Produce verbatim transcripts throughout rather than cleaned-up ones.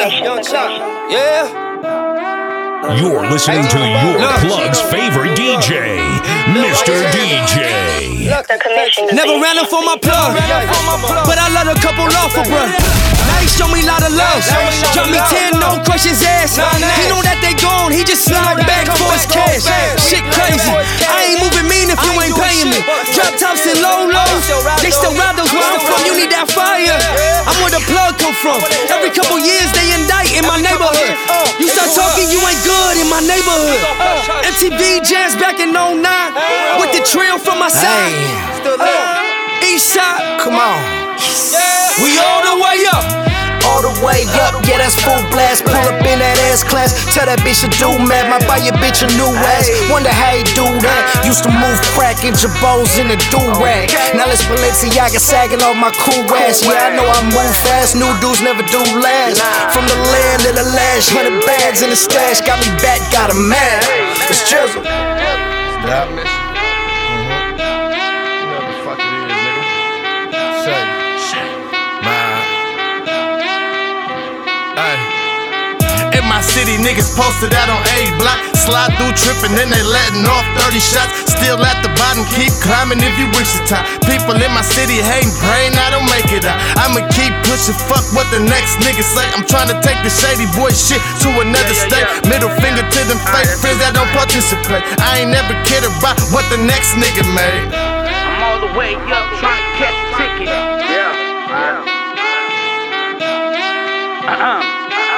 Young Chuck. Yeah. You're listening to your plug's favorite D J, Mister D J. Never ran up for my plug, but I let a couple off for bruh. Now he show me a lot of love. Drop me ten, no crush his ass. He know that they gone, he just slide back for his cash. Shit crazy. I ain't moving mean if you ain't paying me. Drop tops and low lows, they still ride those where I'm from. You need that fire. I'm where the plug come from. Every couple years they indict in my neighborhood. You start talking, you ain't good in my neighborhood. M T V jams back in oh nine with the trail from my side. East side, come on. We all the way up. All the way up, yeah, that's full blast. Pull up in that ass class. Tell that bitch to do mad. Might buy your bitch a new ass. Wonder how he do that. Used to move crack in Jabos in a do-rag. Now let's Balenciaga sagging off my cool ass. Yeah, I know I move fast. New dudes never do last. From the land of the lash, hundred bags in the stash. Got me back, got him mad. It's Jizzle. Stop. Mm-hmm. You know what the fuck it is, nigga. Say. In my city, niggas posted out on A block. Slide through trippin', then they letting off thirty shots. Still at the bottom, keep climbing if you reach the top. People in my city hating, praying I don't make it out. I'ma keep pushing, fuck what the next nigga say. I'm trying to take the shady boy shit to another state. Middle finger to them fake friends that don't participate. I ain't never cared about what the next nigga made. I'm all the way up, trying to catch a ticket. Yeah. Uh-uh.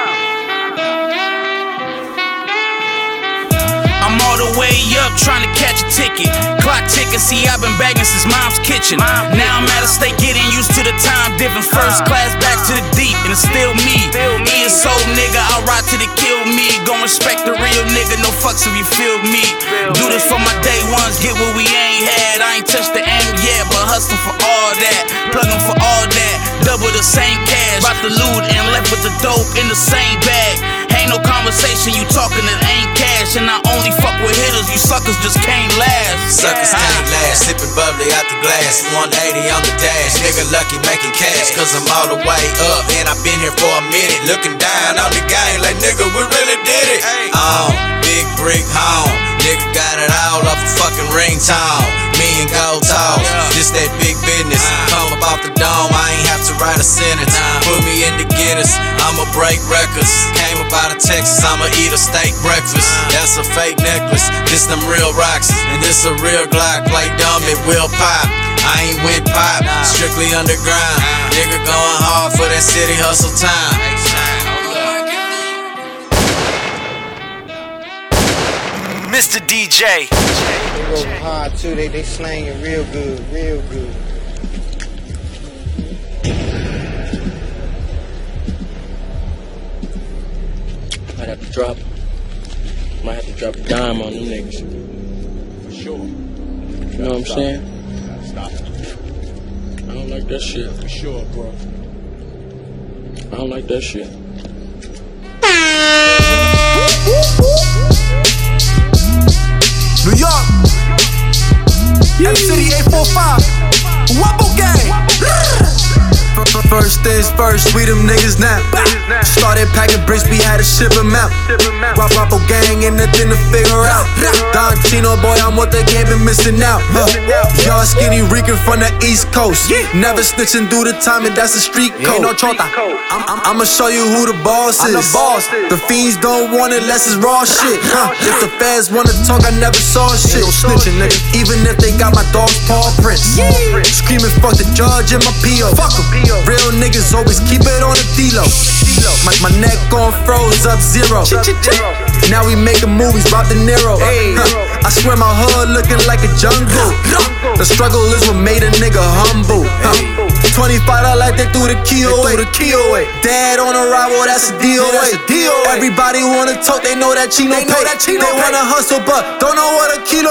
I'm all the way up, trying to catch a ticket. Clock ticking, see I've been bagging since mom's kitchen. Now I'm out of state, getting used to the time difference. First class back to the deep, and it's still me. E S O nigga, I ride till they kill me. Gon' respect the real nigga, no fucks if you feel me. Do this for my day ones, get what we ain't had. I ain't touched the aim yet, but hustling for all that. Plugging for all that, double the same cash. Bought the loot and left with the dope in the same bag. Ain't no conversation, you talking it ain't cash. And I only fuck with hitters, you suckers just can't last. Suckers can't last, sipping bubbly out the glass. one eighty on the dash, nigga lucky making cash. Cause I'm all the way up, and I've been here for a minute. Looking down on the game like nigga, we really did it. On, big brick home, nigga got it all off a fucking ringtone. Me and Gold Talk, this that big business. Come up off the dome, I ain't have to write a sentence. Put me in the Guinness, I'ma break records. Came up out of Texas, I'ma eat a steak breakfast. That's a fake necklace, this them real rocks. And this a real Glock, play dumb, it will pop. I ain't with pop, strictly underground. Nigga going hard for that city hustle time. Mister D J. They go hard too, they, they slanging real good, real good. Might have to drop, might have to drop a dime on them niggas. For sure. You know what I'm saying? Stop it. I don't like that shit. For sure, bro. I don't like that shit. New York, M-City eight four five, Wobble Gang. First things first, we them niggas now. Started packing bricks, we had to ship them out. Rob Wobble Gang, ain't nothing to figure out. Don Chino, boy, I'm what the game been missing out. Huh. Y'all skinny reeking from the East Coast. Never snitching through the time, and that's a street code. No chota. I'm, I'm, I'ma show you who the boss is. The, boss. the fiends don't want it unless it's raw shit. Huh. If the feds wanna talk, I never saw shit. Snitching, nigga. Even if they got my dog's paw prints. Screaming, fuck the judge and my P O. Fuck em. Real niggas always keep it on the D-Lo. My, my neck on froze up zero. Now we making movies, Rob De Niro. Huh. I swear my hood looking like a jungle. The struggle is what made a nigga humble. Huh. twenty-five dollars like they threw the key away. Dad on a rival, that's a D O A. Everybody wanna talk, they know that Chino pay. They wanna hustle, but don't know what a kilo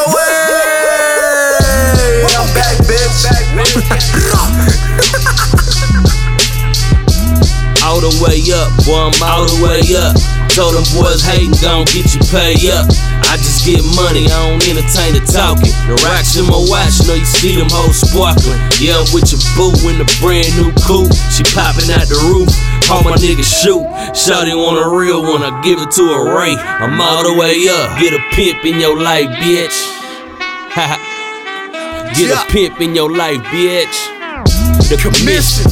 is. I'm back, bitch. All the the way up, boy, I'm all the way up. Told them boys hatin', gon' get you pay up. I just get money, I don't entertain the talking. The rocks in my watch, know you see them hoes sparkling. Yeah, I'm with your boo in the brand new coupe. She popping out the roof, all my niggas shoot. Shawty want a real one, I give it to a Ray. I'm all the way up, get a pimp in your life, bitch. Get a pimp in your life, bitch. The commission.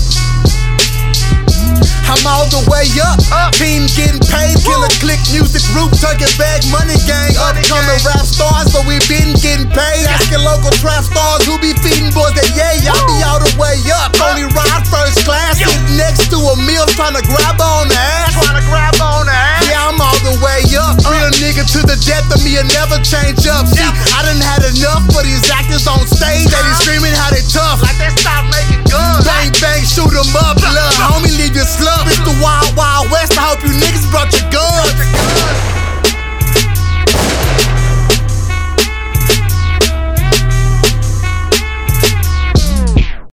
I'm all the way up, up. Team getting paid, killer click music group, tugging bag, money gang, upcoming rap stars, but we been getting paid. Asking local trap stars who be feeding boys that yay, y'all be all the way up. Only ride first class, sitting next to a meal, trying to grab on the ass. Trying to grab on the ass. Yeah, I'm all the way up. Real nigga to the death of me, and never change up. See, I done had enough for these actors on stage. They be screaming how they tough, like they stop making guns.